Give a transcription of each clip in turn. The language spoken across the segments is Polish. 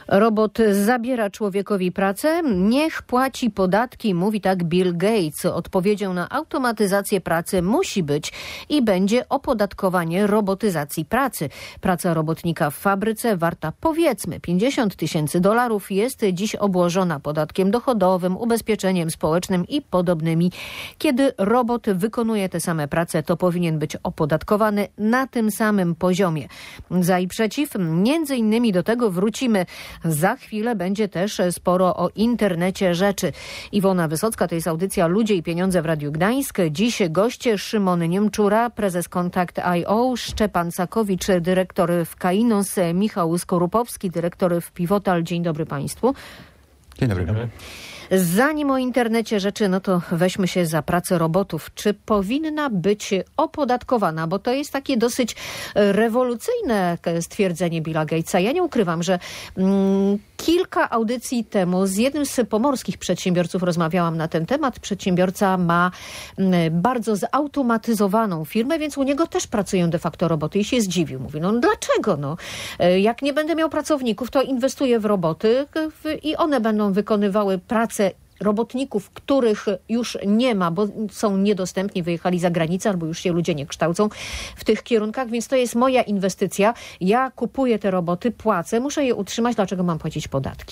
Robot zabiera człowiekowi pracę, niech płaci podatki, mówi tak Bill Gates. Odpowiedzią na automatyzację pracy musi być i będzie opodatkowanie robotyzacji pracy. Praca robotnika w fabryce warta powiedzmy $50,000 jest dziś obłożona podatkiem dochodowym, ubezpieczeniem społecznym i podobnymi. Kiedy robot wykonuje te same prace, to powinien być opodatkowany na tym samym poziomie. Za i przeciw, między innymi do tego wrócimy. Za chwilę będzie też sporo o internecie rzeczy. Iwona Wysocka, to jest audycja Ludzie i Pieniądze w Radiu Gdańsk. Dziś goście Szymon Niemczura, prezes Kontakt.io, Szczepan Sakowicz, dyrektor w Kainos, Michał Skorupowski, dyrektor w Pivotal. Dzień dobry Państwu. Dzień dobry. Zanim o internecie rzeczy, no to weźmy się za pracę robotów. Czy powinna być opodatkowana? Bo to jest takie dosyć rewolucyjne stwierdzenie Billa Gatesa. Ja nie ukrywam, że kilka audycji temu z jednym z pomorskich przedsiębiorców rozmawiałam na ten temat. Przedsiębiorca ma bardzo zautomatyzowaną firmę, więc u niego też pracują de facto roboty i się zdziwił. Mówi, no dlaczego? No, jak nie będę miał pracowników, to inwestuję w roboty i one będą wykonywały pracę robotników, których już nie ma, bo są niedostępni, wyjechali za granicę albo już się ludzie nie kształcą w tych kierunkach, więc to jest moja inwestycja. Ja kupuję te roboty, płacę, muszę je utrzymać, dlaczego mam płacić podatki?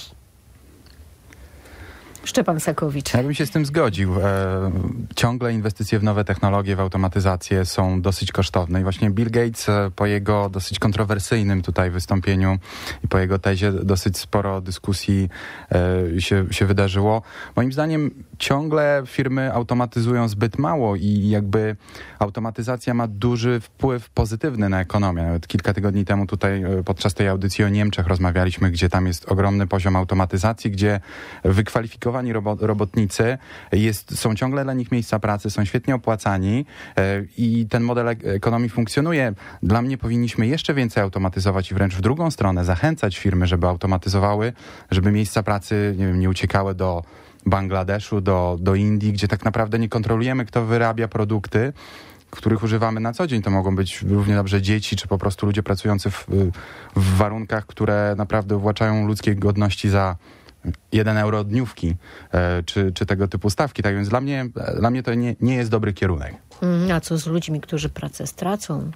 Szczepan Sakowicz. Ja bym się z tym zgodził. Ciągle inwestycje w nowe technologie, w automatyzację są dosyć kosztowne i właśnie Bill Gates po jego dosyć kontrowersyjnym tutaj wystąpieniu i po jego tezie dosyć sporo dyskusji się wydarzyło. Moim zdaniem ciągle firmy automatyzują zbyt mało i jakby automatyzacja ma duży wpływ pozytywny na ekonomię. Nawet kilka tygodni temu tutaj podczas tej audycji o Niemczech rozmawialiśmy, gdzie tam jest ogromny poziom automatyzacji, gdzie wykwalifikowani robotnicy są ciągle dla nich miejsca pracy, są świetnie opłacani i ten model ekonomii funkcjonuje. Dla mnie powinniśmy jeszcze więcej automatyzować i wręcz w drugą stronę zachęcać firmy, żeby automatyzowały, żeby miejsca pracy nie uciekały do Bangladeszu, do Indii, gdzie tak naprawdę nie kontrolujemy, kto wyrabia produkty, których używamy na co dzień. To mogą być równie dobrze dzieci, czy po prostu ludzie pracujący w warunkach, które naprawdę uwłaczają ludzkiej godności za 1 euro dniówki, czy tego typu stawki. Tak więc dla mnie to nie jest dobry kierunek. A co z ludźmi, którzy pracę stracą?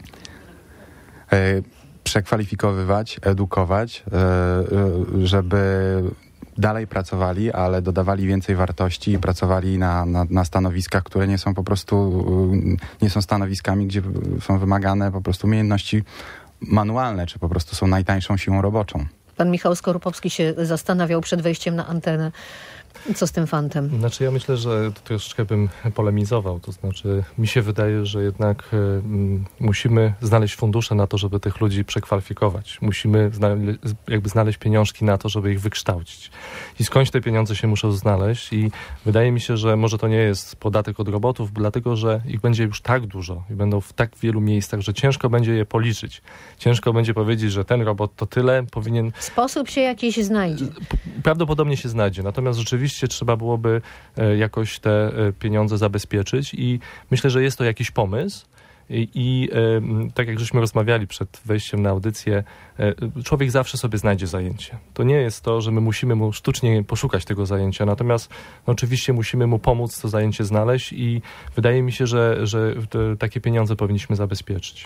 Przekwalifikowywać, edukować, żeby dalej pracowali, ale dodawali więcej wartości i pracowali na stanowiskach, które nie są po prostu, nie są stanowiskami, gdzie są wymagane po prostu umiejętności manualne, czy po prostu są najtańszą siłą roboczą. Pan Michał Skorupowski się zastanawiał przed wejściem na antenę. Co z tym fantem? Znaczy ja myślę, że troszeczkę bym polemizował. To znaczy mi się wydaje, że jednak musimy znaleźć fundusze na to, żeby tych ludzi przekwalifikować. Musimy znaleźć pieniążki na to, żeby ich wykształcić. I skądś te pieniądze się muszą znaleźć i wydaje mi się, że może to nie jest podatek od robotów, dlatego, że ich będzie już tak dużo i będą w tak wielu miejscach, że ciężko będzie je policzyć. Ciężko będzie powiedzieć, że ten robot to tyle powinien... Sposób się jakiś znajdzie. Prawdopodobnie się znajdzie. Natomiast rzeczywiście trzeba byłoby jakoś te pieniądze zabezpieczyć i myślę, że jest to jakiś pomysł i tak jak żeśmy rozmawiali przed wejściem na audycję, człowiek zawsze sobie znajdzie zajęcie. To nie jest to, że my musimy mu sztucznie poszukać tego zajęcia, natomiast oczywiście musimy mu pomóc to zajęcie znaleźć i wydaje mi się, że takie pieniądze powinniśmy zabezpieczyć.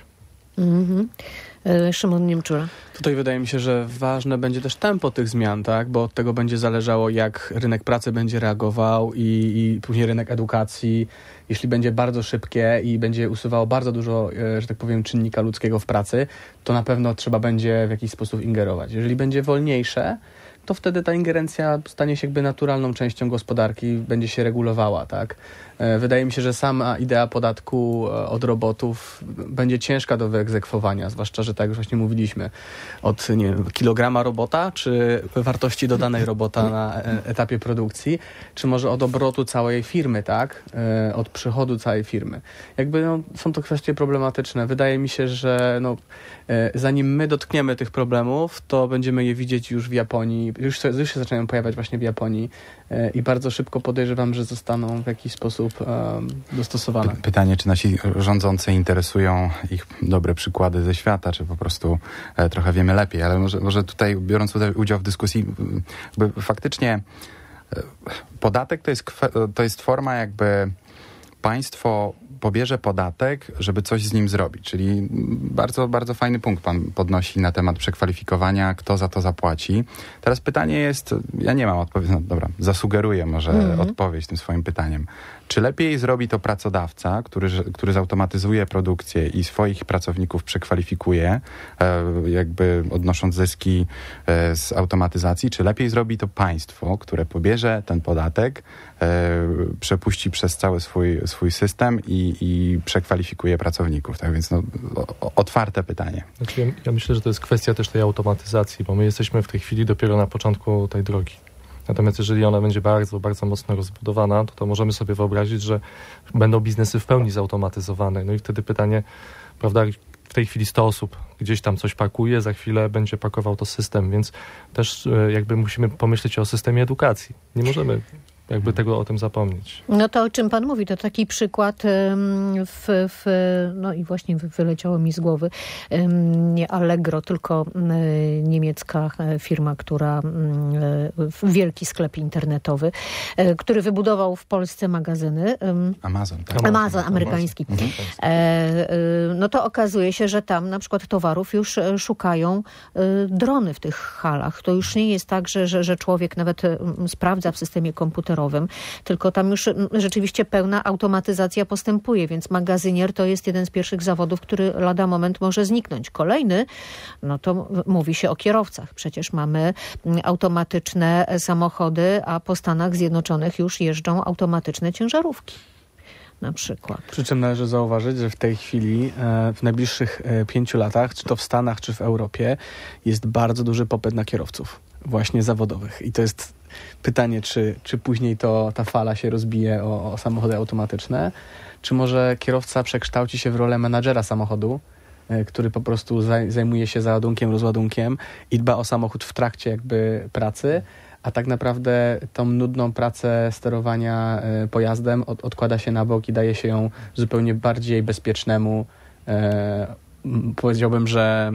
Szymon Niemczura. Tutaj wydaje mi się, że ważne będzie też tempo tych zmian, tak? Bo od tego będzie zależało, jak rynek pracy będzie reagował i później rynek edukacji. Jeśli będzie bardzo szybkie i będzie usuwało bardzo dużo, że tak powiem, czynnika ludzkiego w pracy, to na pewno trzeba będzie w jakiś sposób ingerować. Jeżeli będzie wolniejsze, to wtedy ta ingerencja stanie się jakby naturalną częścią gospodarki, będzie się regulowała, tak? Wydaje mi się, że sama idea podatku od robotów będzie ciężka do wyegzekwowania, zwłaszcza, że tak jak właśnie mówiliśmy, od kilograma robota, czy wartości dodanej robota na etapie produkcji, czy może od obrotu całej firmy, tak? Od przychodu całej firmy. Jakby są to kwestie problematyczne. Wydaje mi się, że zanim my dotkniemy tych problemów, to będziemy je widzieć już w Japonii już się zaczynają pojawiać właśnie w Japonii i bardzo szybko podejrzewam, że zostaną w jakiś sposób dostosowane. Pytanie, czy nasi rządzący interesują ich dobre przykłady ze świata, czy po prostu trochę wiemy lepiej, ale może tutaj, biorąc udział w dyskusji, faktycznie podatek to jest forma, jakby państwo pobierze podatek, żeby coś z nim zrobić. Czyli bardzo, bardzo fajny punkt pan podnosi na temat przekwalifikowania, kto za to zapłaci. Teraz pytanie jest, ja nie mam odpowiedzi, no dobra, zasugeruję może odpowiedź tym swoim pytaniem. Czy lepiej zrobi to pracodawca, który zautomatyzuje produkcję i swoich pracowników przekwalifikuje, jakby odnosząc zyski z automatyzacji, czy lepiej zrobi to państwo, które pobierze ten podatek, przepuści przez cały swój system i przekwalifikuje pracowników. Tak więc otwarte pytanie. Znaczy, ja myślę, że to jest kwestia też tej automatyzacji, bo my jesteśmy w tej chwili dopiero na początku tej drogi. Natomiast jeżeli ona będzie bardzo, bardzo mocno rozbudowana, to możemy sobie wyobrazić, że będą biznesy w pełni zautomatyzowane. No i wtedy pytanie, prawda, w tej chwili 100 osób gdzieś tam coś pakuje, za chwilę będzie pakował to system, więc też jakby musimy pomyśleć o systemie edukacji. Nie możemy jakby tego o tym zapomnieć. No to o czym pan mówi, to taki przykład no i właśnie wyleciało mi z głowy, nie Allegro, tylko niemiecka firma, która wielki sklep internetowy, który wybudował w Polsce magazyny. Amazon, tak? Amazon amerykański. No to okazuje się, że tam na przykład towarów już szukają drony w tych halach. To już nie jest tak, że człowiek nawet sprawdza w systemie komputerowym, tylko tam już rzeczywiście pełna automatyzacja postępuje, więc magazynier to jest jeden z pierwszych zawodów, który lada moment może zniknąć. Kolejny, no to mówi się o kierowcach. Przecież mamy automatyczne samochody, a po Stanach Zjednoczonych już jeżdżą automatyczne ciężarówki. Na przykład. Przy czym należy zauważyć, że w tej chwili, w najbliższych 5 latach, czy to w Stanach, czy w Europie, jest bardzo duży popyt na kierowców właśnie zawodowych. I to jest pytanie, czy później ta fala się rozbije o samochody automatyczne, czy może kierowca przekształci się w rolę menadżera samochodu, który po prostu zajmuje się załadunkiem, rozładunkiem i dba o samochód w trakcie jakby pracy, a tak naprawdę tą nudną pracę sterowania pojazdem odkłada się na bok i daje się ją zupełnie bardziej bezpiecznemu, powiedziałbym, że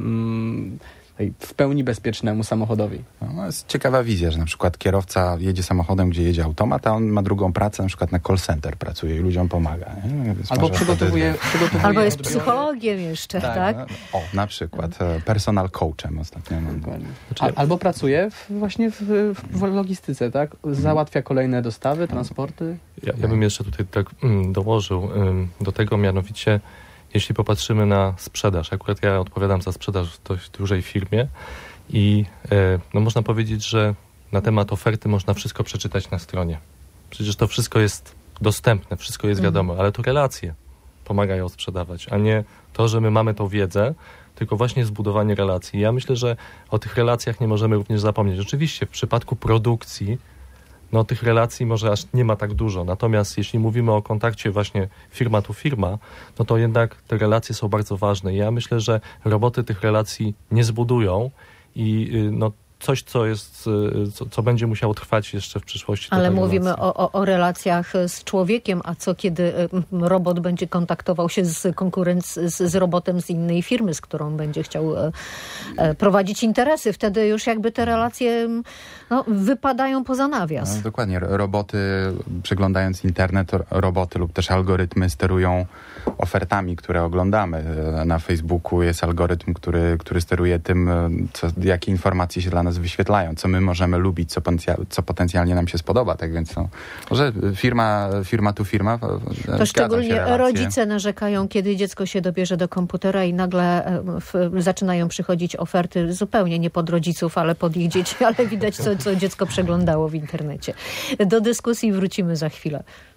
w pełni bezpiecznemu samochodowi. No, jest ciekawa wizja, że na przykład kierowca jedzie samochodem, gdzie jedzie automat, a on ma drugą pracę, na przykład na call center pracuje i ludziom pomaga. Albo przygotowuje albo jest psychologiem jeszcze, tak? O, na przykład personal coachem ostatnio. Albo pracuje właśnie w logistyce, tak? Załatwia kolejne dostawy, transporty. Ja bym jeszcze tutaj tak dołożył do tego, mianowicie jeśli popatrzymy na sprzedaż, akurat ja odpowiadam za sprzedaż w dość dużej firmie i no można powiedzieć, że na temat oferty można wszystko przeczytać na stronie. Przecież to wszystko jest dostępne, wszystko jest wiadomo, ale to relacje pomagają sprzedawać, a nie to, że my mamy tą wiedzę, tylko właśnie zbudowanie relacji. Ja myślę, że o tych relacjach nie możemy również zapomnieć. Oczywiście w przypadku produkcji no tych relacji może aż nie ma tak dużo. Natomiast jeśli mówimy o kontakcie właśnie firma to firma, no to jednak te relacje są bardzo ważne. Ja myślę, że roboty tych relacji nie zbudują i no coś, co będzie musiało trwać jeszcze w przyszłości. Ale mówimy o relacjach z człowiekiem, a co kiedy robot będzie kontaktował się z robotem z innej firmy, z którą będzie chciał prowadzić interesy. Wtedy już jakby te relacje wypadają poza nawias. No, dokładnie. Roboty, przeglądając internet, roboty lub też algorytmy sterują ofertami, które oglądamy. Na Facebooku jest algorytm, który steruje tym, jakie informacje się dla nas wyświetlają, co my możemy lubić, co potencjalnie nam się spodoba. Tak więc może firma tu firma. To szczególnie rodzice narzekają, kiedy dziecko się dobierze do komputera i nagle zaczynają przychodzić oferty zupełnie nie pod rodziców, ale pod ich dzieci, ale widać, co dziecko przeglądało w internecie. Do dyskusji wrócimy za chwilę.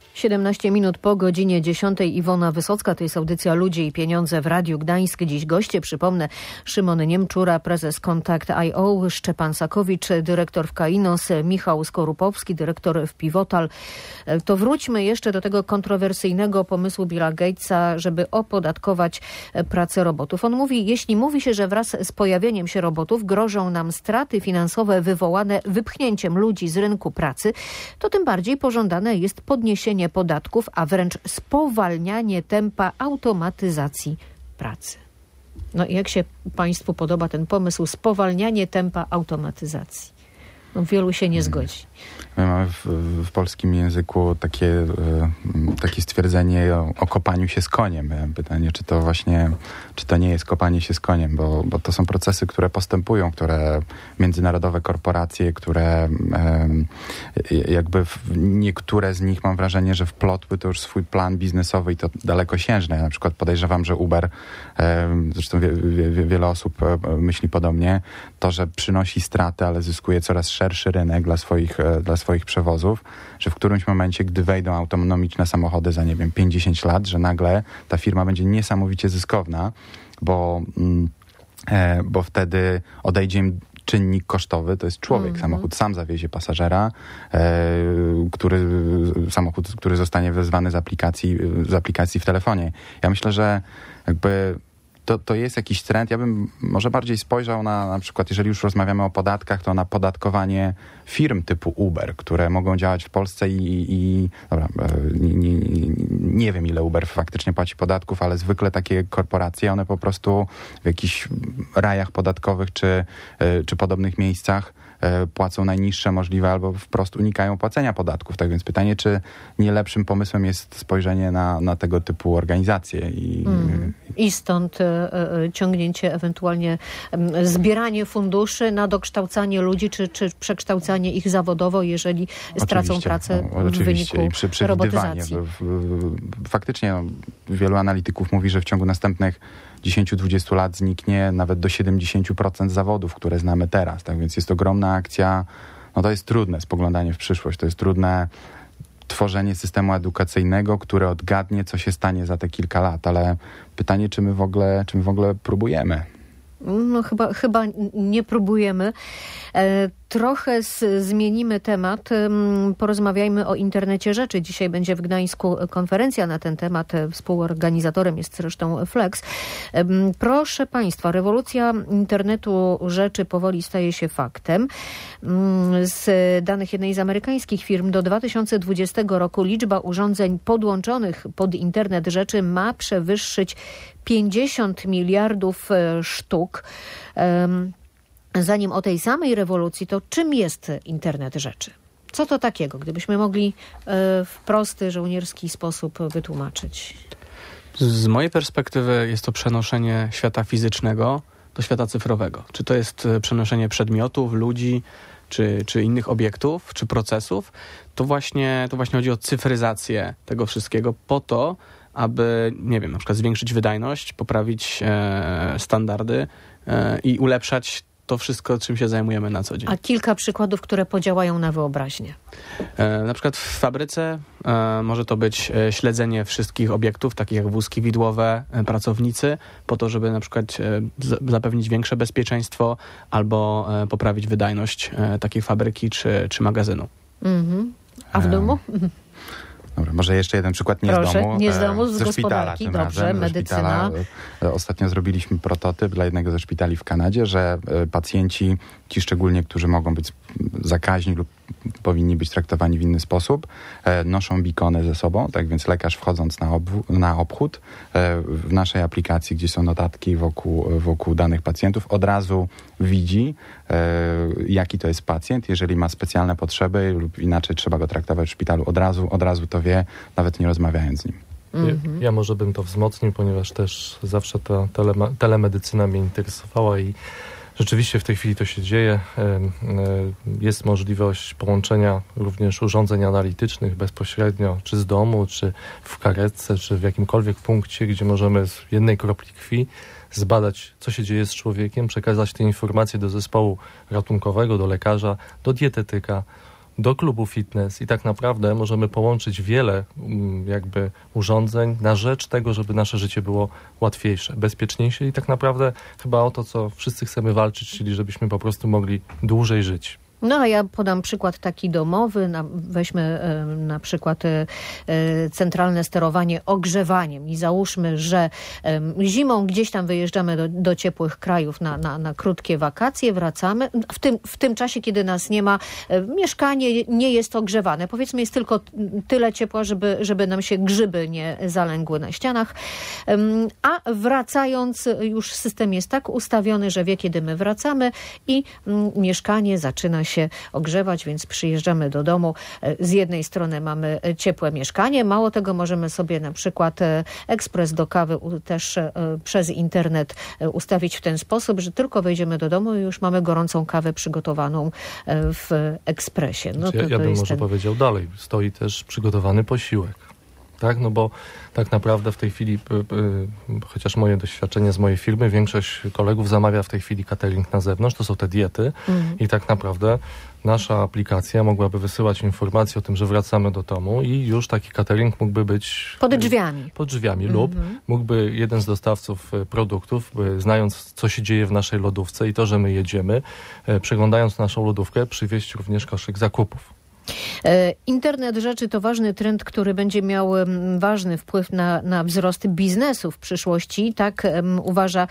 17 minut po godzinie 10. Iwona Wysocka, to jest audycja Ludzie i Pieniądze w Radiu Gdańsk. Dziś goście, przypomnę, Szymon Niemczura, prezes Kontakt.io, Szczepan Sakowicz, dyrektor w Kainos, Michał Skorupowski, dyrektor w Pivotal. To wróćmy jeszcze do tego kontrowersyjnego pomysłu Billa Gatesa, żeby opodatkować pracę robotów. On mówi, jeśli mówi się, że wraz z pojawieniem się robotów grożą nam straty finansowe wywołane wypchnięciem ludzi z rynku pracy, to tym bardziej pożądane jest podniesienie podatków, a wręcz spowalnianie tempa automatyzacji pracy. No i jak się Państwu podoba ten pomysł spowalnianie tempa automatyzacji? No, wielu się nie zgodzi. My mamy w polskim języku takie stwierdzenie o kopaniu się z koniem. Pytanie, czy to nie jest kopanie się z koniem, bo to są procesy, które postępują, które międzynarodowe korporacje, które jakby niektóre z nich, mam wrażenie, że wplotły to już swój plan biznesowy i to dalekosiężny. Ja na przykład podejrzewam, że Uber, zresztą wiele osób myśli podobnie, to, że przynosi straty, ale zyskuje coraz szerszy rynek dla swoich przewozów, że w którymś momencie, gdy wejdą autonomiczne samochody za, 50 lat, że nagle ta firma będzie niesamowicie zyskowna, bo wtedy odejdzie im czynnik kosztowy, to jest człowiek. Samochód sam zawiezie pasażera, samochód, który zostanie wezwany z aplikacji w telefonie. Ja myślę, że jakby to jest jakiś trend. Ja bym może bardziej spojrzał na przykład, jeżeli już rozmawiamy o podatkach, to na podatkowanie firm typu Uber, które mogą działać w Polsce nie wiem, ile Uber faktycznie płaci podatków, ale zwykle takie korporacje, one po prostu w jakichś rajach podatkowych czy podobnych miejscach płacą najniższe możliwe albo wprost unikają płacenia podatków. Tak więc pytanie, czy nie lepszym pomysłem jest spojrzenie na tego typu organizacje. I stąd ciągnięcie, ewentualnie zbieranie funduszy na dokształcanie ludzi, czy przekształcanie ich zawodowo, jeżeli stracą pracę w wyniku i robotyzacji. Faktycznie wielu analityków mówi, że w ciągu następnych 10-20 lat zniknie nawet do 70% zawodów, które znamy teraz. Tak więc jest ogromna akcja. No to jest trudne spoglądanie w przyszłość. To jest trudne tworzenie systemu edukacyjnego, który odgadnie, co się stanie za te kilka lat. Ale pytanie, czy my w ogóle próbujemy? No chyba nie próbujemy. Trochę zmienimy temat. Porozmawiajmy o internecie rzeczy. Dzisiaj będzie w Gdańsku konferencja na ten temat. Współorganizatorem jest zresztą Flex. Proszę Państwa, rewolucja internetu rzeczy powoli staje się faktem. Z danych jednej z amerykańskich firm do 2020 roku liczba urządzeń podłączonych pod internet rzeczy ma przewyższyć 50 miliardów sztuk. Zanim o tej samej rewolucji, to czym jest internet rzeczy? Co to takiego, gdybyśmy mogli w prosty, żołnierski sposób wytłumaczyć? Z mojej perspektywy jest to przenoszenie świata fizycznego do świata cyfrowego. Czy to jest przenoszenie przedmiotów, ludzi, czy innych obiektów, czy procesów, to właśnie chodzi o cyfryzację tego wszystkiego po to, aby, na przykład zwiększyć wydajność, poprawić standardy i ulepszać to wszystko, czym się zajmujemy na co dzień. A kilka przykładów, które podziałają na wyobraźnię. Na przykład w fabryce może to być śledzenie wszystkich obiektów, takich jak wózki widłowe, pracownicy, po to, żeby na przykład zapewnić większe bezpieczeństwo albo poprawić wydajność takiej fabryki czy magazynu. A w domu? Dobra, może jeszcze jeden przykład nie z domu, z gospodarki. Szpitala, dobrze, medycyna. Ostatnio zrobiliśmy prototyp dla jednego ze szpitali w Kanadzie, że pacjenci, ci szczególnie, którzy mogą być zakaźni lub powinni być traktowani w inny sposób, noszą bikony ze sobą, tak więc lekarz wchodząc na obchód w naszej aplikacji, gdzie są notatki wokół danych pacjentów, od razu widzi, jaki to jest pacjent. Jeżeli ma specjalne potrzeby lub inaczej trzeba go traktować w szpitalu, od razu to wie, nawet nie rozmawiając z nim. Ja może bym to wzmocnił, ponieważ też zawsze ta telemedycyna mnie interesowała i rzeczywiście w tej chwili to się dzieje. Jest możliwość połączenia również urządzeń analitycznych bezpośrednio, czy z domu, czy w karetce, czy w jakimkolwiek punkcie, gdzie możemy z jednej kropli krwi zbadać, co się dzieje z człowiekiem, przekazać te informacje do zespołu ratunkowego, do lekarza, do dietetyka, do klubu fitness i tak naprawdę możemy połączyć wiele jakby urządzeń na rzecz tego, żeby nasze życie było łatwiejsze, bezpieczniejsze i tak naprawdę chyba o to, co wszyscy chcemy walczyć, czyli żebyśmy po prostu mogli dłużej żyć. No a ja podam przykład taki domowy, weźmy na przykład centralne sterowanie ogrzewaniem i załóżmy, że zimą gdzieś tam wyjeżdżamy do ciepłych krajów na krótkie wakacje, wracamy. W tym czasie, kiedy nas nie ma, mieszkanie nie jest ogrzewane. Powiedzmy, jest tylko tyle ciepła, żeby nam się grzyby nie zalęgły na ścianach. A wracając, już system jest tak ustawiony, że wie, kiedy my wracamy i mieszkanie zaczyna się ogrzewać, więc przyjeżdżamy do domu. Z jednej strony mamy ciepłe mieszkanie, mało tego możemy sobie na przykład ekspres do kawy też przez internet ustawić w ten sposób, że tylko wejdziemy do domu i już mamy gorącą kawę przygotowaną w ekspresie. No ja bym może powiedział dalej. Stoi też przygotowany posiłek. Tak, no bo tak naprawdę w tej chwili, chociaż moje doświadczenie z mojej firmy, większość kolegów zamawia w tej chwili catering na zewnątrz, to są te diety i tak naprawdę nasza aplikacja mogłaby wysyłać informacje o tym, że wracamy do domu i już taki catering mógłby być pod drzwiami lub mógłby jeden z dostawców produktów, znając co się dzieje w naszej lodówce i to, że my jedziemy, przeglądając naszą lodówkę, przywieźć również koszyk zakupów. Internet rzeczy to ważny trend, który będzie miał ważny wpływ na wzrost biznesu w przyszłości. Tak uważa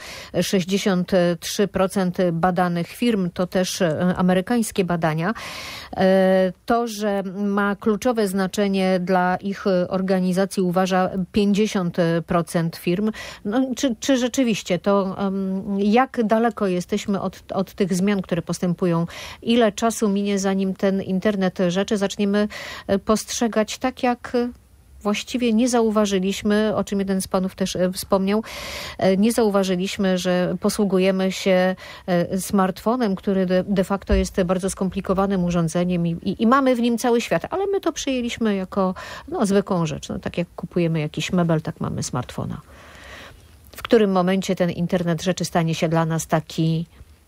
63% badanych firm, to też amerykańskie badania. To, że ma kluczowe znaczenie dla ich organizacji, uważa 50% firm. No, czy rzeczywiście to jak daleko jesteśmy od tych zmian, które postępują? Ile czasu minie, zanim ten internet rzeczy zaczniemy postrzegać tak, jak właściwie nie zauważyliśmy, o czym jeden z panów też wspomniał, nie zauważyliśmy, że posługujemy się smartfonem, który de facto jest bardzo skomplikowanym urządzeniem i mamy w nim cały świat, ale my to przyjęliśmy jako zwykłą rzecz. No, tak jak kupujemy jakiś mebel, tak mamy smartfona. W którym momencie ten internet rzeczy stanie się dla nas taki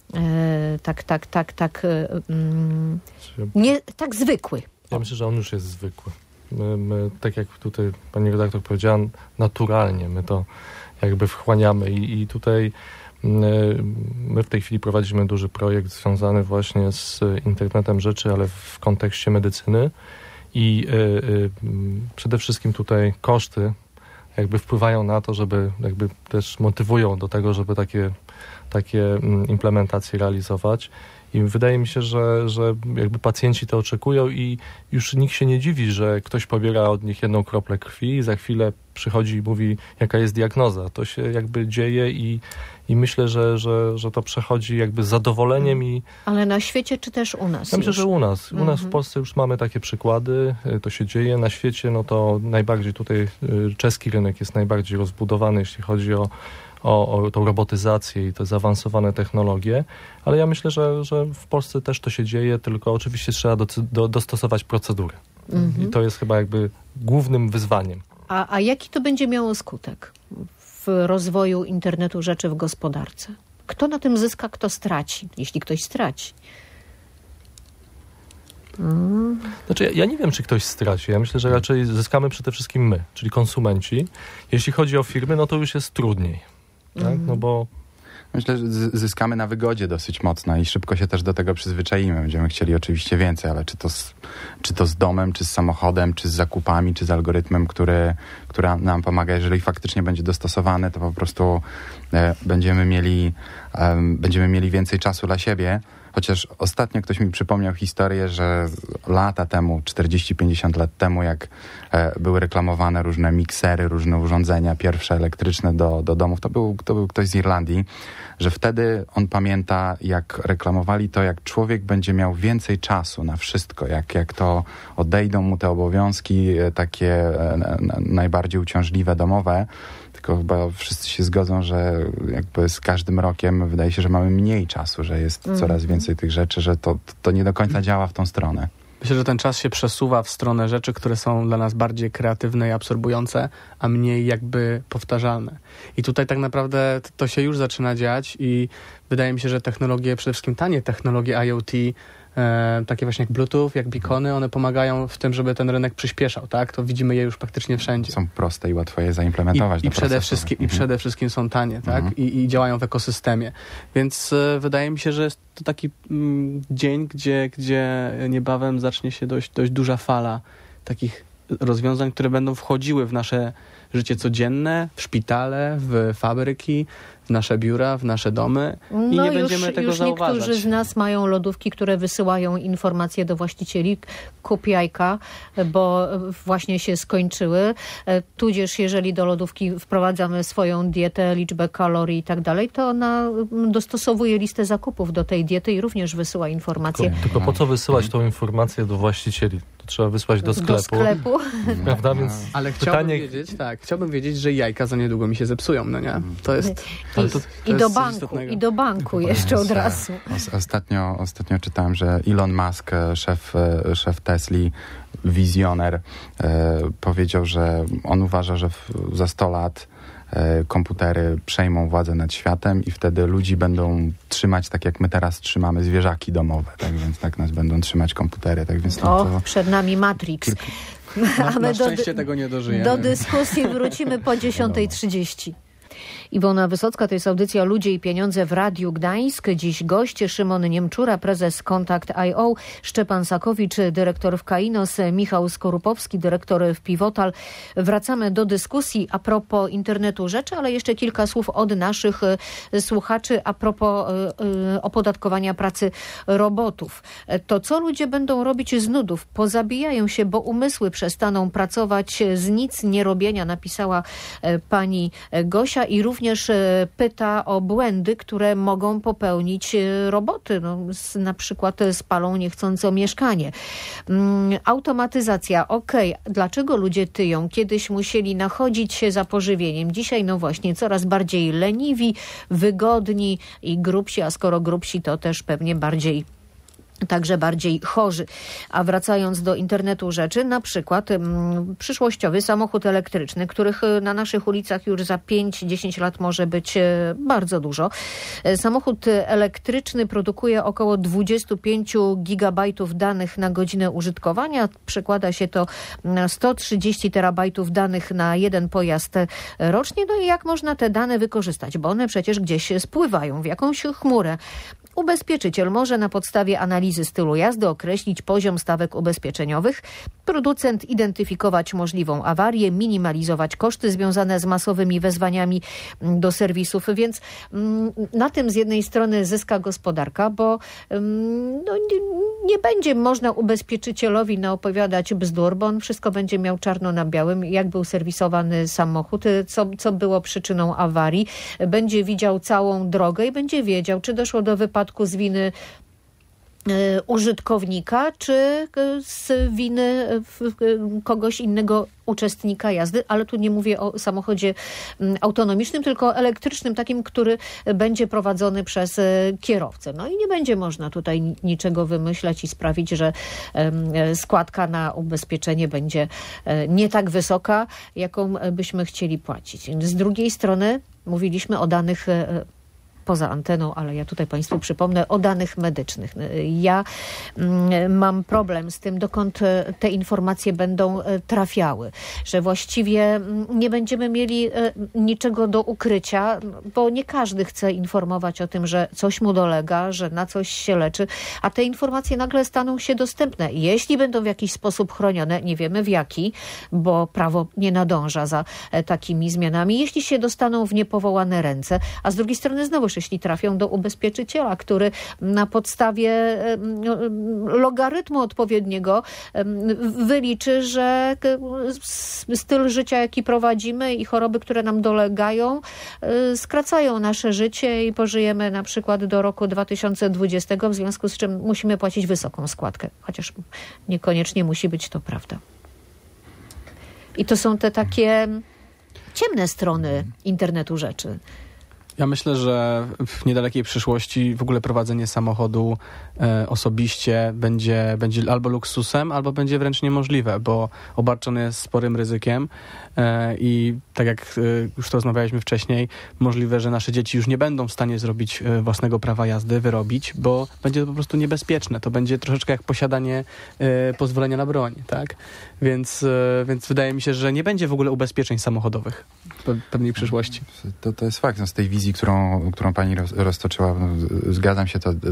nie tak zwykły. Ja myślę, że on już jest zwykły. My, tak jak tutaj pani redaktor powiedziała, naturalnie my to jakby wchłaniamy i tutaj my w tej chwili prowadzimy duży projekt związany właśnie z internetem rzeczy, ale w kontekście medycyny i przede wszystkim tutaj koszty jakby wpływają na to, żeby jakby też motywują do tego, żeby takie implementacje realizować. I wydaje mi się, że jakby pacjenci to oczekują i już nikt się nie dziwi, że ktoś pobiera od nich jedną kroplę krwi i za chwilę przychodzi i mówi, jaka jest diagnoza. To się jakby dzieje i myślę, że to przechodzi jakby z zadowoleniem. Ale na świecie czy też u nas? Ja myślę, że u nas. U nas w Polsce już mamy takie przykłady. To się dzieje. Na świecie no to najbardziej tutaj czeski rynek jest najbardziej rozbudowany, jeśli chodzi o tą robotyzację i te zaawansowane technologie, ale ja myślę, że w Polsce też to się dzieje, tylko oczywiście trzeba dostosować procedury. I to jest chyba jakby głównym wyzwaniem. A jaki to będzie miało skutek w rozwoju internetu rzeczy w gospodarce? Kto na tym zyska, kto straci, jeśli ktoś straci? Znaczy ja nie wiem, czy ktoś straci. Ja myślę, że raczej zyskamy przede wszystkim my, czyli konsumenci. Jeśli chodzi o firmy, no to już jest trudniej. Tak? No bo myślę, że zyskamy na wygodzie dosyć mocno i szybko się też do tego przyzwyczaimy. Będziemy chcieli oczywiście więcej, ale czy to z domem, czy z samochodem, czy z zakupami, czy z algorytmem, który nam pomaga. Jeżeli faktycznie będzie dostosowany, to po prostu będziemy mieli więcej czasu dla siebie. Chociaż ostatnio ktoś mi przypomniał historię, że lata temu, 40-50 lat temu, jak były reklamowane różne miksery, różne urządzenia pierwsze elektryczne do domów, to był ktoś z Irlandii, że wtedy on pamięta, jak reklamowali to, jak człowiek będzie miał więcej czasu na wszystko, jak to odejdą mu te obowiązki takie najbardziej uciążliwe domowe. Tylko chyba wszyscy się zgodzą, że jakby z każdym rokiem wydaje się, że mamy mniej czasu, że jest coraz więcej tych rzeczy, że to nie do końca działa w tą stronę. Myślę, że ten czas się przesuwa w stronę rzeczy, które są dla nas bardziej kreatywne i absorbujące, a mniej jakby powtarzalne. I tutaj tak naprawdę to się już zaczyna dziać i wydaje mi się, że technologie, przede wszystkim tanie technologie IoT takie właśnie jak Bluetooth, jak beacony, one pomagają w tym, żeby ten rynek przyspieszał, tak? To widzimy je już praktycznie wszędzie. Są proste i łatwo je zaimplementować. I przede wszystkim są tanie, tak? I działają w ekosystemie. Więc wydaje mi się, że jest to taki dzień, gdzie niebawem zacznie się dość duża fala takich rozwiązań, które będą wchodziły w nasze życie codzienne, w szpitale, w fabryki, w nasze biura, w nasze domy i nie będziemy tego zauważać. Niektórzy z nas mają lodówki, które wysyłają informacje do właścicieli, kup jajka, bo właśnie się skończyły. Tudzież jeżeli do lodówki wprowadzamy swoją dietę, liczbę kalorii i tak dalej, to ona dostosowuje listę zakupów do tej diety i również wysyła informacje. Tylko po co wysyłać tą informację do właścicieli? To trzeba wysłać do sklepu. Prawda? Więc ale chciałbym wiedzieć, że jajka za niedługo mi się zepsują, no nie? To jest... I do banku jeszcze od razu. Ostatnio czytałem, że Elon Musk, szef Tesli, wizjoner, powiedział, że on uważa, że za 100 lat komputery przejmą władzę nad światem i wtedy ludzi będą trzymać tak, jak my teraz trzymamy zwierzaki domowe. Tak więc tak nas będą trzymać komputery. Tak więc przed nami Matrix. Na szczęście tego nie dożyjemy. Do dyskusji wrócimy po 10:30. Iwona Wysocka, to jest audycja Ludzie i Pieniądze w Radiu Gdańsk. Dziś goście Szymon Niemczura, prezes Kontakt.io, Szczepan Sakowicz, dyrektor w Kainos, Michał Skorupowski, dyrektor w Pivotal. Wracamy do dyskusji a propos internetu rzeczy, ale jeszcze kilka słów od naszych słuchaczy a propos opodatkowania pracy robotów. To co ludzie będą robić z nudów? Pozabijają się, bo umysły przestaną pracować z nic nie robienia, napisała pani Gosia i również pyta o błędy, które mogą popełnić roboty. Na przykład spalą niechcąco mieszkanie. Automatyzacja. Dlaczego ludzie tyją? Kiedyś musieli nachodzić się za pożywieniem. Dzisiaj właśnie coraz bardziej leniwi, wygodni i grubsi, a skoro grubsi, to też pewnie bardziej chorzy. A wracając do internetu rzeczy, na przykład przyszłościowy samochód elektryczny, których na naszych ulicach już za 5-10 lat może być bardzo dużo. Samochód elektryczny produkuje około 25 gigabajtów danych na godzinę użytkowania. Przekłada się to na 130 terabajtów danych na jeden pojazd rocznie. No i jak można te dane wykorzystać? Bo one przecież gdzieś spływają w jakąś chmurę. Ubezpieczyciel może na podstawie analizy stylu jazdy określić poziom stawek ubezpieczeniowych, producent identyfikować możliwą awarię, minimalizować koszty związane z masowymi wezwaniami do serwisów, więc na tym z jednej strony zyska gospodarka, bo nie będzie można ubezpieczycielowi naopowiadać bzdur, bo on wszystko będzie miał czarno na białym, jak był serwisowany samochód, co było przyczyną awarii, będzie widział całą drogę i będzie wiedział, czy doszło do wypadku z winy użytkownika, czy z winy kogoś innego uczestnika jazdy, ale tu nie mówię o samochodzie autonomicznym, tylko elektrycznym, takim, który będzie prowadzony przez kierowcę. No i nie będzie można tutaj niczego wymyślać i sprawić, że składka na ubezpieczenie będzie nie tak wysoka, jaką byśmy chcieli płacić. Z drugiej strony mówiliśmy o danych poza anteną, ale ja tutaj Państwu przypomnę o danych medycznych. Ja mam problem z tym, dokąd te informacje będą trafiały, że właściwie nie będziemy mieli niczego do ukrycia, bo nie każdy chce informować o tym, że coś mu dolega, że na coś się leczy, a te informacje nagle staną się dostępne. Jeśli będą w jakiś sposób chronione, nie wiemy w jaki, bo prawo nie nadąża za takimi zmianami, jeśli się dostaną w niepowołane ręce, a z drugiej strony znowuż, jeśli trafią do ubezpieczyciela, który na podstawie logarytmu odpowiedniego wyliczy, że styl życia, jaki prowadzimy i choroby, które nam dolegają, skracają nasze życie i pożyjemy na przykład do roku 2020, w związku z czym musimy płacić wysoką składkę, chociaż niekoniecznie musi być to prawda. I to są te takie ciemne strony internetu rzeczy. Ja myślę, że w niedalekiej przyszłości w ogóle prowadzenie samochodu osobiście będzie albo luksusem, albo będzie wręcz niemożliwe, bo obarczone jest sporym ryzykiem i tak jak już to rozmawialiśmy wcześniej, możliwe, że nasze dzieci już nie będą w stanie zrobić własnego prawa jazdy, wyrobić, bo będzie to po prostu niebezpieczne. To będzie troszeczkę jak posiadanie pozwolenia na broń, tak? Więc wydaje mi się, że nie będzie w ogóle ubezpieczeń samochodowych w pewnej przyszłości. To jest fakt. No, z tej wizji, którą pani roztoczyła, zgadzam się, to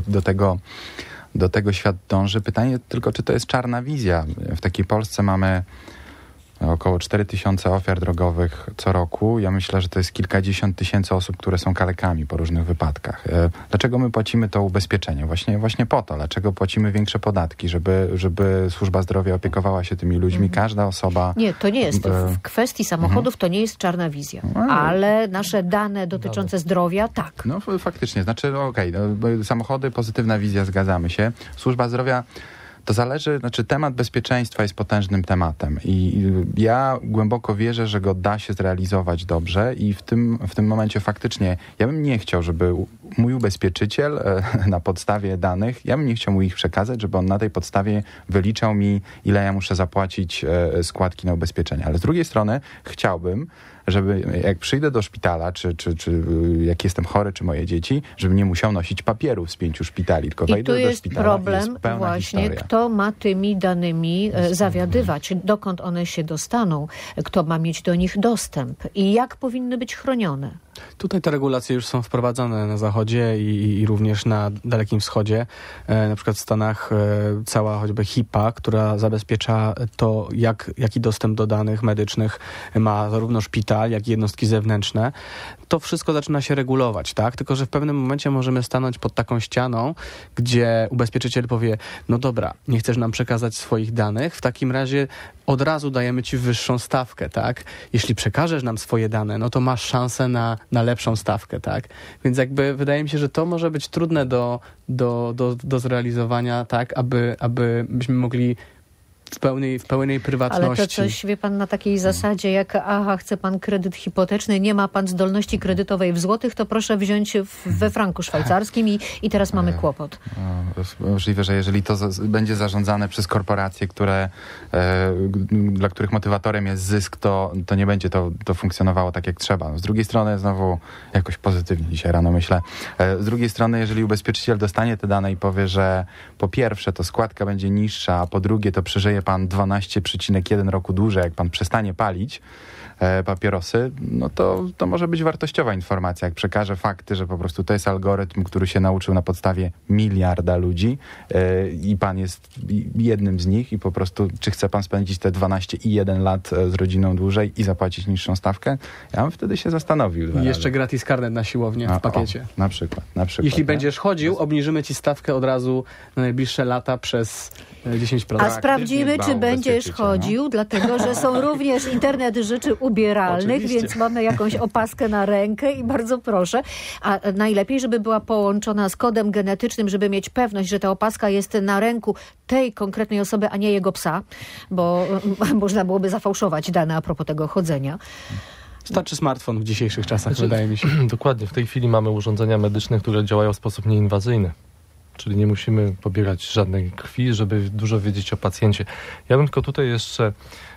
do tego świat dąży. Pytanie tylko, czy to jest czarna wizja. W takiej Polsce mamy około 4000 ofiar drogowych co roku. Ja myślę, że to jest kilkadziesiąt tysięcy osób, które są kalekami po różnych wypadkach. Dlaczego my płacimy to ubezpieczenie? Właśnie po to. Dlaczego płacimy większe podatki? Żeby służba zdrowia opiekowała się tymi ludźmi. Każda osoba... Nie, to nie jest. W kwestii samochodów to nie jest czarna wizja. Ale nasze dane dotyczące zdrowia, tak. No faktycznie. Znaczy, samochody, pozytywna wizja, zgadzamy się. Służba zdrowia... To zależy, temat bezpieczeństwa jest potężnym tematem i ja głęboko wierzę, że go da się zrealizować dobrze i w tym momencie faktycznie ja bym nie chciał, żeby mój ubezpieczyciel na podstawie danych, ja bym nie chciał mu ich przekazać, żeby on na tej podstawie wyliczał mi, ile ja muszę zapłacić składki na ubezpieczenie. Ale z drugiej strony chciałbym, żeby jak przyjdę do szpitala, czy jak jestem chory, czy moje dzieci, żebym nie musiał nosić papierów z 5 szpitali, tylko wejdę do szpitala. Problem, i jest pełna właśnie, historia. kto ma tymi danymi zawiadywać, dokąd one się dostaną, kto ma mieć do nich dostęp i jak powinny być chronione. Tutaj te regulacje już są wprowadzane na Zachodzie i również na Dalekim Wschodzie. Na przykład w Stanach cała choćby HIPAA, która zabezpiecza to, jaki dostęp do danych medycznych ma zarówno szpital, jak i jednostki zewnętrzne. To wszystko zaczyna się regulować, tak? Tylko że w pewnym momencie możemy stanąć pod taką ścianą, gdzie ubezpieczyciel powie, no dobra, nie chcesz nam przekazać swoich danych, w takim razie od razu dajemy ci wyższą stawkę, tak? Jeśli przekażesz nam swoje dane, no to masz szansę na lepszą stawkę, tak? Więc jakby wydaje mi się, że to może być trudne do zrealizowania, tak? Aby byśmy mogli w pełnej prywatności. Ale to coś, wie pan, na takiej zasadzie jak chce pan kredyt hipoteczny, nie ma pan zdolności kredytowej w złotych, to proszę wziąć we franku szwajcarskim i teraz mamy kłopot. Możliwe, że jeżeli to będzie zarządzane przez korporacje, dla których motywatorem jest zysk, to nie będzie to funkcjonowało tak jak trzeba. Z drugiej strony znowu jakoś pozytywnie dzisiaj rano myślę. Z drugiej strony, jeżeli ubezpieczyciel dostanie te dane i powie, że po pierwsze to składka będzie niższa, a po drugie to przeżyje pan 12,1 roku dłużej, jak pan przestanie palić papierosy, no to może być wartościowa informacja, jak przekaże fakty, że po prostu to jest algorytm, który się nauczył na podstawie miliarda ludzi i pan jest jednym z nich i po prostu, czy chce pan spędzić te 12,1 lat z rodziną dłużej i zapłacić niższą stawkę? Ja bym wtedy się zastanowił. I jeszcze gratis karnet na siłownię w pakiecie. Na przykład. Jeśli będziesz chodził, obniżymy ci stawkę od razu na najbliższe lata przez 10%. A sprawdzimy, czy będziesz chodził, dlatego, że są również internet rzeczy ubieralnych, oczywiście. Więc mamy jakąś opaskę na rękę i bardzo proszę. A najlepiej, żeby była połączona z kodem genetycznym, żeby mieć pewność, że ta opaska jest na ręku tej konkretnej osoby, a nie jego psa, bo można byłoby zafałszować dane a propos tego chodzenia. Starczy smartfon w dzisiejszych czasach, wydaje mi się. Dokładnie. W tej chwili mamy urządzenia medyczne, które działają w sposób nieinwazyjny. Czyli nie musimy pobierać żadnej krwi, żeby dużo wiedzieć o pacjencie. Ja bym tylko tutaj jeszcze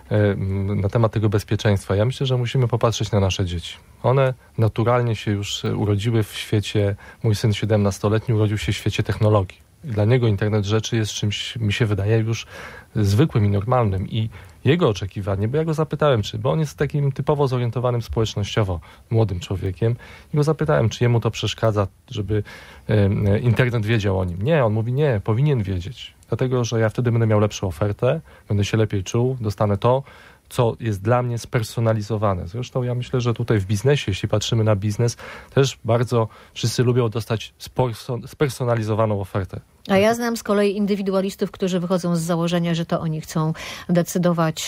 na temat tego bezpieczeństwa. Ja myślę, że musimy popatrzeć na nasze dzieci. One naturalnie się już urodziły w świecie, mój syn 17-letni urodził się w świecie technologii. I dla niego internet rzeczy jest czymś, mi się wydaje, już zwykłym i normalnym. I jego oczekiwanie, bo ja go zapytałem, bo on jest takim typowo zorientowanym społecznościowo młodym człowiekiem i go zapytałem, czy jemu to przeszkadza, żeby internet wiedział o nim. Nie, on mówi nie, powinien wiedzieć, dlatego, że ja wtedy będę miał lepszą ofertę, będę się lepiej czuł, dostanę to, co jest dla mnie spersonalizowane. Zresztą ja myślę, że tutaj w biznesie, jeśli patrzymy na biznes, też bardzo wszyscy lubią dostać spersonalizowaną ofertę. A ja znam z kolei indywidualistów, którzy wychodzą z założenia, że to oni chcą decydować,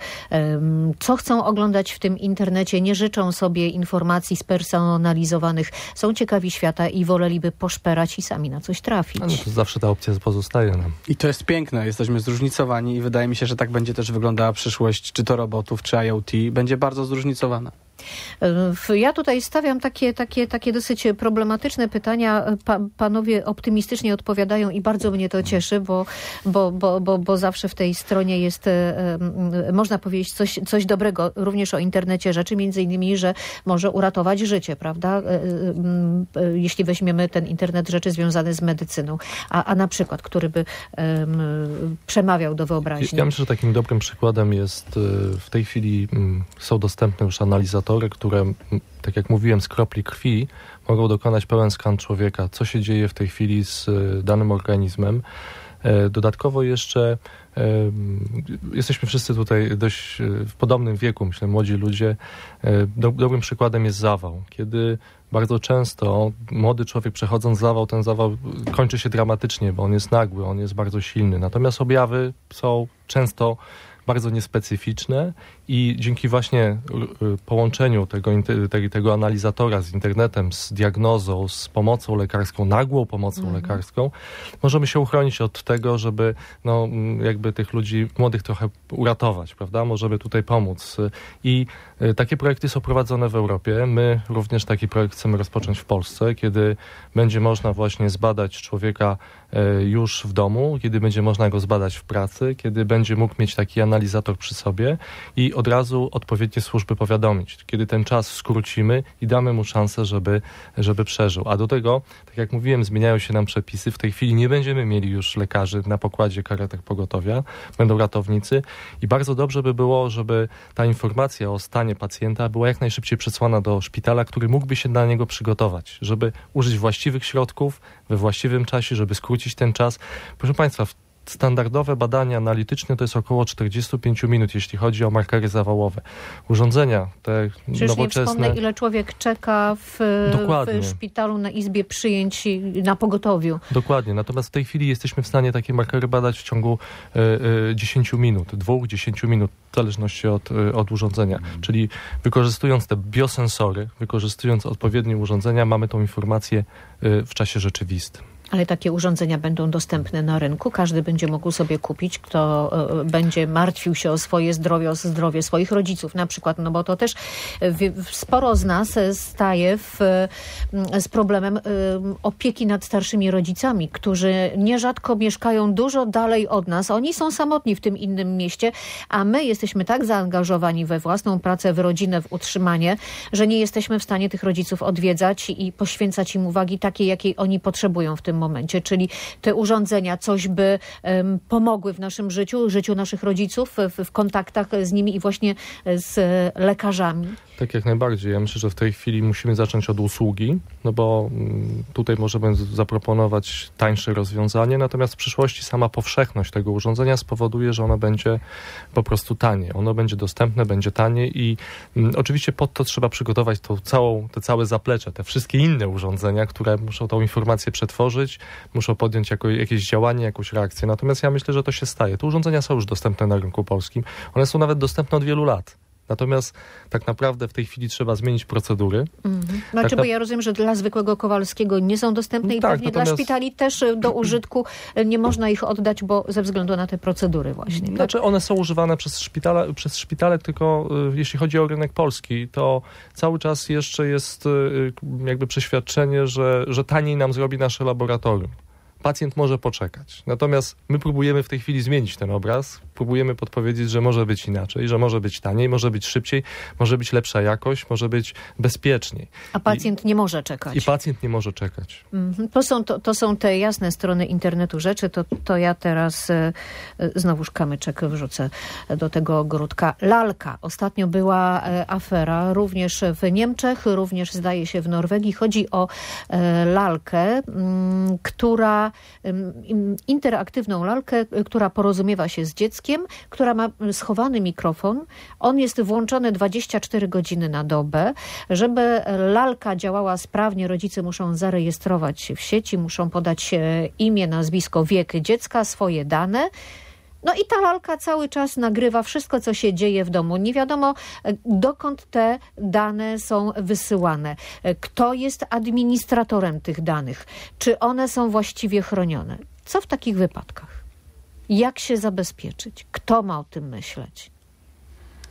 co chcą oglądać w tym internecie, nie życzą sobie informacji spersonalizowanych, są ciekawi świata i woleliby poszperać i sami na coś trafić. No to zawsze ta opcja pozostaje nam. I to jest piękne, jesteśmy zróżnicowani i wydaje mi się, że tak będzie też wyglądała przyszłość, czy to robotów, czy IoT, będzie bardzo zróżnicowana. Ja tutaj stawiam takie dosyć problematyczne pytania. Panowie optymistycznie odpowiadają i bardzo mnie to cieszy, bo zawsze w tej stronie jest, można powiedzieć, coś dobrego, również o internecie rzeczy, między innymi, że może uratować życie, prawda? Jeśli weźmiemy ten internet rzeczy związane z medycyną, a na przykład, który by przemawiał do wyobraźni. Ja myślę, że takim dobrym przykładem jest w tej chwili są dostępne już analizatory, które, tak jak mówiłem, z kropli krwi mogą dokonać pełen skan człowieka, co się dzieje w tej chwili z danym organizmem. Dodatkowo jeszcze jesteśmy wszyscy tutaj dość w podobnym wieku, myślę, młodzi ludzie. Dobrym przykładem jest zawał, kiedy bardzo często młody człowiek, przechodząc zawał, ten zawał kończy się dramatycznie, bo on jest nagły, on jest bardzo silny. Natomiast objawy są często bardzo niespecyficzne i dzięki właśnie połączeniu tego analizatora z internetem, z diagnozą, z pomocą lekarską, nagłą pomocą lekarską, możemy się uchronić od tego, żeby jakby tych ludzi młodych trochę uratować, prawda? Możemy tutaj pomóc. I takie projekty są prowadzone w Europie. My również taki projekt chcemy rozpocząć w Polsce, kiedy będzie można właśnie zbadać człowieka już w domu, kiedy będzie można go zbadać w pracy, kiedy będzie mógł mieć taki analizator przy sobie i od razu odpowiednie służby powiadomić. Kiedy ten czas skrócimy i damy mu szansę, żeby przeżył. A do tego, tak jak mówiłem, zmieniają się nam przepisy. W tej chwili nie będziemy mieli już lekarzy na pokładzie karetek pogotowia. Będą ratownicy i bardzo dobrze by było, żeby ta informacja o stanie pacjenta była jak najszybciej przesłana do szpitala, który mógłby się na niego przygotować, żeby użyć właściwych środków we właściwym czasie, żeby skrócić ten czas. Proszę Państwa, standardowe badania analityczne to jest około 45 minut, jeśli chodzi o markery zawałowe. Urządzenia te Przecież nowoczesne... nie wspomnę, ile człowiek czeka w szpitalu na izbie przyjęć na pogotowiu. Dokładnie. Natomiast w tej chwili jesteśmy w stanie takie markery badać w ciągu 10 minut, 2-10 minut, w zależności od urządzenia. Czyli wykorzystując te biosensory, wykorzystując odpowiednie urządzenia, mamy tą informację w czasie rzeczywistym. Ale takie urządzenia będą dostępne na rynku. Każdy będzie mógł sobie kupić, kto będzie martwił się o swoje zdrowie, o zdrowie swoich rodziców na przykład, no bo to też sporo z nas staje z problemem opieki nad starszymi rodzicami, którzy nierzadko mieszkają dużo dalej od nas. Oni są samotni w tym innym mieście, a my jesteśmy tak zaangażowani we własną pracę, w rodzinę, w utrzymanie, że nie jesteśmy w stanie tych rodziców odwiedzać i poświęcać im uwagi takiej, jakiej oni potrzebują w tym momencie, czyli te urządzenia coś by pomogły w naszym życiu naszych rodziców, w kontaktach z nimi i właśnie z lekarzami. Tak, jak najbardziej. Ja myślę, że w tej chwili musimy zacząć od usługi, no bo tutaj możemy zaproponować tańsze rozwiązanie, natomiast w przyszłości sama powszechność tego urządzenia spowoduje, że ono będzie po prostu tanie. Ono będzie dostępne, będzie tanie i oczywiście pod to trzeba przygotować te całe zaplecze, te wszystkie inne urządzenia, które muszą tą informację przetworzyć, muszą podjąć jakieś działanie, jakąś reakcję. Natomiast ja myślę, że to się staje. Te urządzenia są już dostępne na rynku polskim. One są nawet dostępne od wielu lat. Natomiast tak naprawdę w tej chwili trzeba zmienić procedury. Znaczy, bo ja rozumiem, że dla zwykłego Kowalskiego nie są dostępne i pewnie dla szpitali też do użytku nie można ich oddać, bo ze względu na te procedury właśnie. Tak? Znaczy one są używane przez szpitale, tylko jeśli chodzi o rynek polski, to cały czas jeszcze jest jakby przeświadczenie, że taniej nam zrobi nasze laboratorium. Pacjent może poczekać. Natomiast my próbujemy w tej chwili zmienić ten obraz. Próbujemy podpowiedzieć, że może być inaczej, że może być taniej, może być szybciej, może być lepsza jakość, może być bezpieczniej. A pacjent nie może czekać. I pacjent nie może czekać. To są te jasne strony internetu rzeczy. To ja teraz znowuż kamyczek wrzucę do tego ogródka. Lalka. Ostatnio była afera również w Niemczech, również zdaje się w Norwegii. Chodzi o lalkę, interaktywną lalkę, która porozumiewa się z dzieckiem, która ma schowany mikrofon. On jest włączony 24 godziny na dobę. Żeby lalka działała sprawnie, rodzice muszą zarejestrować się w sieci, muszą podać imię, nazwisko, wiek dziecka, swoje dane. No i ta lalka cały czas nagrywa wszystko, co się dzieje w domu. Nie wiadomo, dokąd te dane są wysyłane. Kto jest administratorem tych danych? Czy one są właściwie chronione? Co w takich wypadkach? Jak się zabezpieczyć? Kto ma o tym myśleć?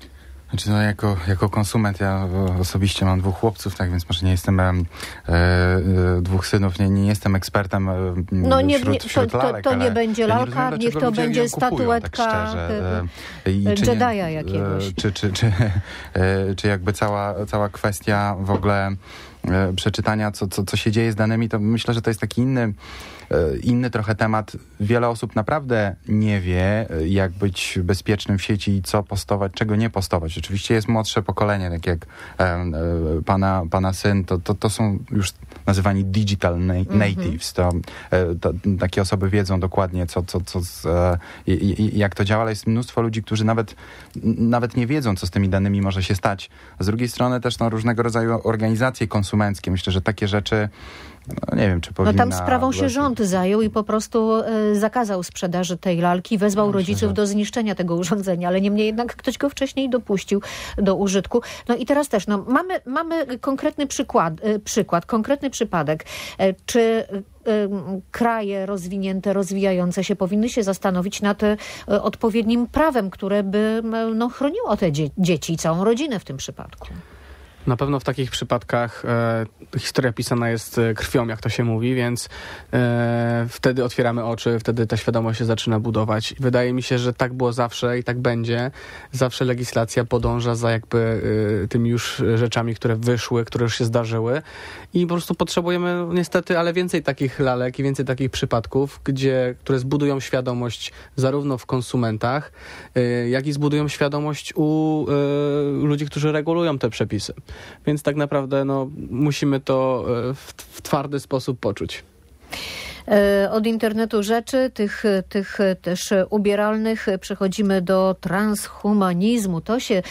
Znaczy, no, jako konsument ja osobiście mam 2 chłopców, tak więc może nie jestem 2 synów, nie jestem ekspertem wśród lalek. To nie będzie lalka, rozumiem, niech to będzie statuetka tak Jedi'a jakiegoś. Czy jakby cała kwestia w ogóle przeczytania, co się dzieje z danymi, to myślę, że to jest taki inny trochę temat. Wiele osób naprawdę nie wie, jak być bezpiecznym w sieci i co postować, czego nie postować. Oczywiście jest młodsze pokolenie, tak jak pana syn, to są już nazywani digital natives. To takie osoby wiedzą dokładnie, jak to działa, ale jest mnóstwo ludzi, którzy nawet nie wiedzą, co z tymi danymi może się stać. A z drugiej strony też różnego rodzaju organizacje konsumenckie. Myślę, że takie rzeczy, nie wiem, czy powinna... tam sprawą się rząd zajął i po prostu zakazał sprzedaży tej lalki, wezwał rodziców do zniszczenia tego urządzenia, ale niemniej jednak ktoś go wcześniej dopuścił do użytku. No i teraz też, mamy konkretny przykład, konkretny przypadek. Czy kraje rozwinięte, rozwijające się powinny się zastanowić nad odpowiednim prawem, które by chroniło te dzieci i całą rodzinę w tym przypadku? Na pewno w takich przypadkach historia pisana jest krwią, jak to się mówi, więc wtedy otwieramy oczy, wtedy ta świadomość się zaczyna budować. Wydaje mi się, że tak było zawsze i tak będzie. Zawsze legislacja podąża za jakby tymi już rzeczami, które wyszły, które już się zdarzyły i po prostu potrzebujemy niestety, ale więcej takich lalek i więcej takich przypadków, które zbudują świadomość zarówno w konsumentach, jak i zbudują świadomość u ludzi, którzy regulują te przepisy. Więc tak naprawdę musimy to w twardy sposób poczuć. Od internetu rzeczy, tych też ubieralnych, przechodzimy do transhumanizmu. To się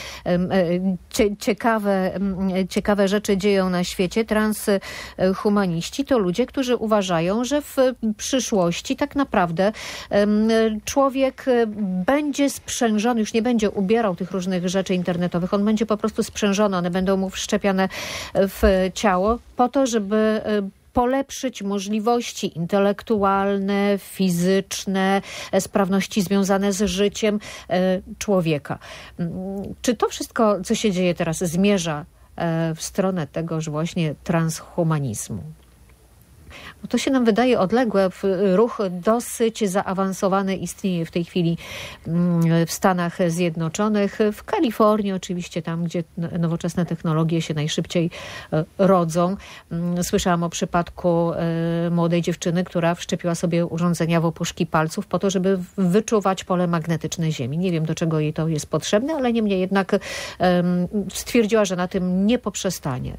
ciekawe rzeczy dzieją na świecie. Transhumaniści to ludzie, którzy uważają, że w przyszłości tak naprawdę człowiek będzie sprzężony, już nie będzie ubierał tych różnych rzeczy internetowych, on będzie po prostu sprzężony, one będą mu wszczepiane w ciało po to, żeby polepszyć możliwości intelektualne, fizyczne, sprawności związane z życiem człowieka. Czy to wszystko, co się dzieje teraz, zmierza w stronę tegoż właśnie transhumanizmu? Bo to się nam wydaje odległe. Ruch dosyć zaawansowany istnieje w tej chwili w Stanach Zjednoczonych, w Kalifornii oczywiście, tam gdzie nowoczesne technologie się najszybciej rodzą. Słyszałam o przypadku młodej dziewczyny, która wszczepiła sobie urządzenia w opuszki palców po to, żeby wyczuwać pole magnetyczne Ziemi. Nie wiem, do czego jej to jest potrzebne, ale niemniej jednak stwierdziła, że na tym nie poprzestanie.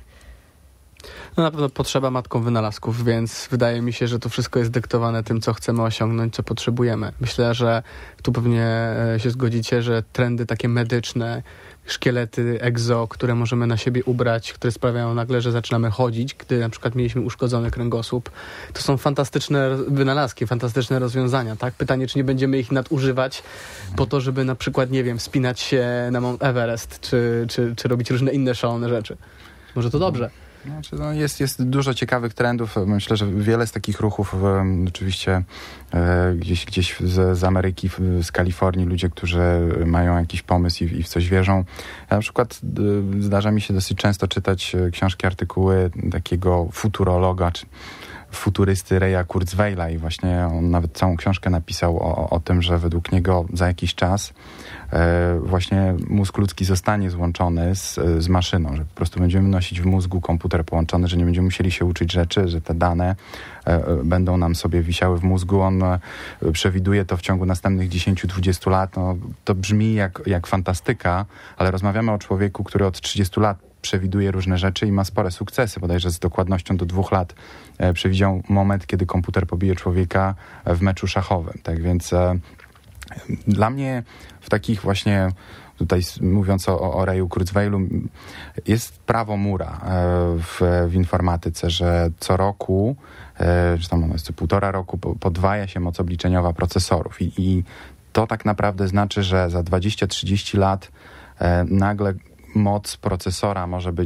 Na pewno potrzeba matką wynalazków, więc wydaje mi się, że to wszystko jest dyktowane tym, co chcemy osiągnąć, co potrzebujemy. Myślę, że tu pewnie się zgodzicie, że trendy takie medyczne, szkielety egzo, które możemy na siebie ubrać, które sprawiają nagle, że zaczynamy chodzić, gdy na przykład mieliśmy uszkodzony kręgosłup. To są fantastyczne wynalazki, fantastyczne rozwiązania, tak? Pytanie, czy nie będziemy ich nadużywać po to, żeby na przykład, nie wiem, wspinać się na Mount Everest, czy robić różne inne szalone rzeczy. Może to dobrze. Znaczy, jest dużo ciekawych trendów. Myślę, że wiele z takich ruchów oczywiście gdzieś z Ameryki, z Kalifornii, ludzie, którzy mają jakiś pomysł i w coś wierzą. Ja na przykład zdarza mi się dosyć często czytać książki, artykuły takiego futurologa, czy futurysty Raya Kurzweila i właśnie on nawet całą książkę napisał o tym, że według niego za jakiś czas właśnie mózg ludzki zostanie złączony z maszyną, że po prostu będziemy nosić w mózgu komputer połączony, że nie będziemy musieli się uczyć rzeczy, że te dane będą nam sobie wisiały w mózgu. On przewiduje to w ciągu następnych 10-20 lat. To brzmi jak fantastyka, ale rozmawiamy o człowieku, który od 30 lat przewiduje różne rzeczy i ma spore sukcesy. Bodajże z dokładnością do 2 lat przewidział moment, kiedy komputer pobije człowieka w meczu szachowym. Tak więc dla mnie w takich właśnie, tutaj mówiąc o Rayu Kurzweilu, jest prawo Moore'a w informatyce, że co roku, czy tam ono jest co 1,5 roku, podwaja się moc obliczeniowa procesorów i to tak naprawdę znaczy, że za 20-30 lat nagle moc procesora może być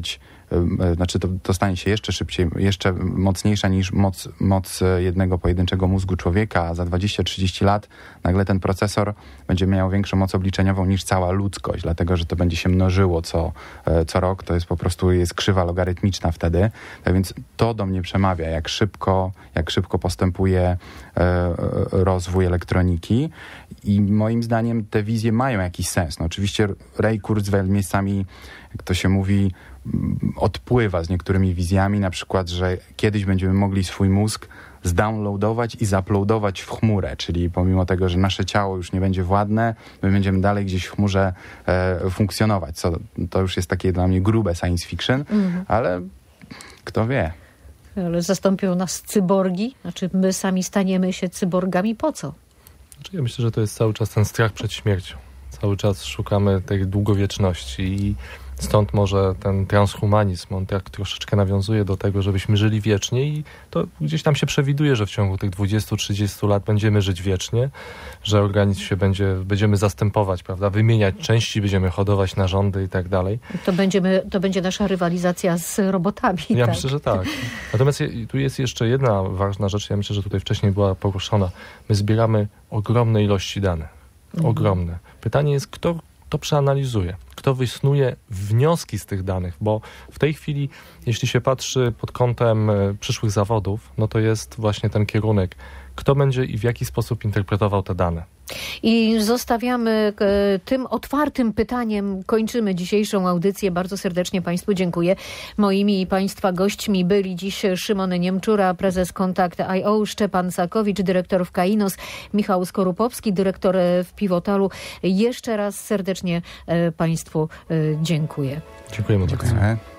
znaczy to stanie się jeszcze szybciej, jeszcze mocniejsza niż moc jednego pojedynczego mózgu człowieka, a za 20-30 lat nagle ten procesor będzie miał większą moc obliczeniową niż cała ludzkość, dlatego że to będzie się mnożyło co rok, to jest po prostu krzywa logarytmiczna wtedy. Tak więc to do mnie przemawia, jak szybko postępuje rozwój elektroniki i moim zdaniem te wizje mają jakiś sens. No, oczywiście Ray Kurzweil miejscami, jak to się mówi, odpływa z niektórymi wizjami, na przykład, że kiedyś będziemy mogli swój mózg zdownloadować i zaploadować w chmurę, czyli pomimo tego, że nasze ciało już nie będzie władne, my będziemy dalej gdzieś w chmurze funkcjonować. To już jest takie dla mnie grube science fiction, ale kto wie. Ale zastąpią nas cyborgi? Znaczy my sami staniemy się cyborgami po co? Ja myślę, że to jest cały czas ten strach przed śmiercią. Cały czas szukamy tej długowieczności i stąd może ten transhumanizm, on tak troszeczkę nawiązuje do tego, żebyśmy żyli wiecznie i to gdzieś tam się przewiduje, że w ciągu tych 20-30 lat będziemy żyć wiecznie, że organizm się będziemy zastępować, prawda, wymieniać części, będziemy hodować narządy i tak dalej. To będzie nasza rywalizacja z robotami. Ja tak? myślę, że tak. Natomiast tu jest jeszcze jedna ważna rzecz, ja myślę, że tutaj wcześniej była poruszona. My zbieramy ogromne ilości danych. Ogromne. Pytanie jest, kto to przeanalizuje, kto wysnuje wnioski z tych danych, bo w tej chwili, jeśli się patrzy pod kątem przyszłych zawodów, no to jest właśnie ten kierunek, kto będzie i w jaki sposób interpretował te dane. I zostawiamy tym otwartym pytaniem, kończymy dzisiejszą audycję. Bardzo serdecznie Państwu dziękuję. Moimi i Państwa gośćmi byli dziś Szymon Niemczura, prezes Kontakt.io, Szczepan Sakowicz, dyrektor w Kainos, Michał Skorupowski, dyrektor w Pivotalu. Jeszcze raz serdecznie Państwu dziękuję. Dziękujemy. Dziękujemy.